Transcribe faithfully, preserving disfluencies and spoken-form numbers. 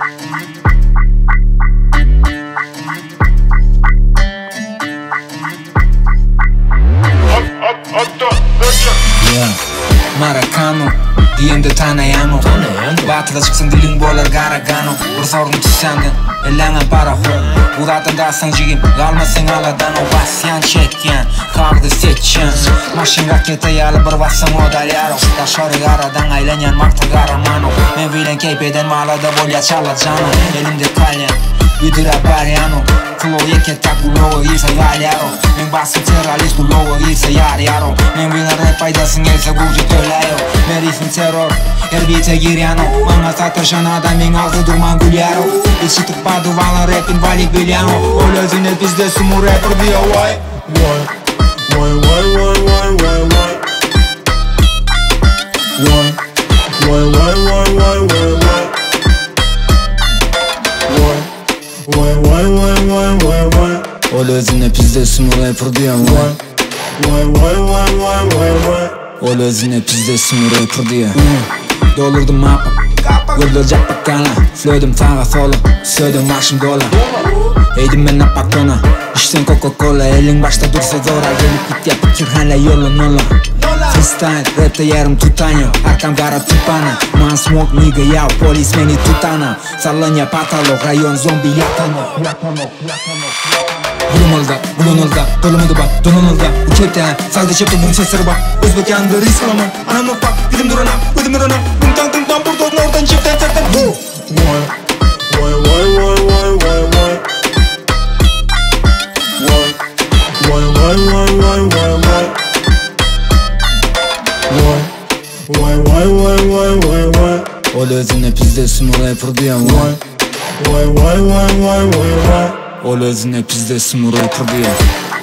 Maracano diyende tanayano Batıda çıksın dilin bolar garagano Bir sorun tüsendin elana para ho Udatın dasan jigim kalmasın aladan o basyan çekyen Kaldı seçen Maşın rakete yalı bir basın odalyaro Taşarı aradan aylanyan martı garamano Men bilen keypeden malada bolya çalacano Elimde kalyan Yudira baryano Flow yeke tak bu logo ise galyaro Men basın teralist bu logo ise yar yaro Men bilen rap faydasın gelse gucu tölayo Men riffin terror her bite giryano Bana sataşan adam men ağzı durman gülyaro İçitip badı valan rapin valik bilyano Ol özüne bizde sumu rapper diyor vay Vay Vay vay vay vay vay vay Vay Vay vay vay vay vay vay Vay vay vay vay vay vay Ol özüne bizde sumu rapper diyor vay Vay vay vay vay vay vay Ol özüne bizde sumu rapper diyor Doldurdum mapa Gördül cappak kana Flödüm sağa sola Söydüm başım dola Eydim ben napak tona İçten Coca-Cola Elin başta dursa zora Gelip git yap fikir hala yolun ola Freestyle rapte yarım tutanyo Arkam kara tupana Man smoke nigga ya polis beni tutana Sallanya patalog rayon zombi yatano Bulunulda, bulunulda, dolumudu bak, donunulda Bu kepten, saldı çepte bunun sesleri bak Özbek yandı risk alamam, anam yok bak Dilim durana, ödüm durana Bum tang tang tam buradan oradan çiften sertten Vay, vay vay vay vay vay vay Vay vay vay vay vay vay Vay vay vay vay vay vay Ol özüne bizde sumu rapper diyor vay Vay vay vay vay vay vay Ol özüne bizde sumu rapper diyor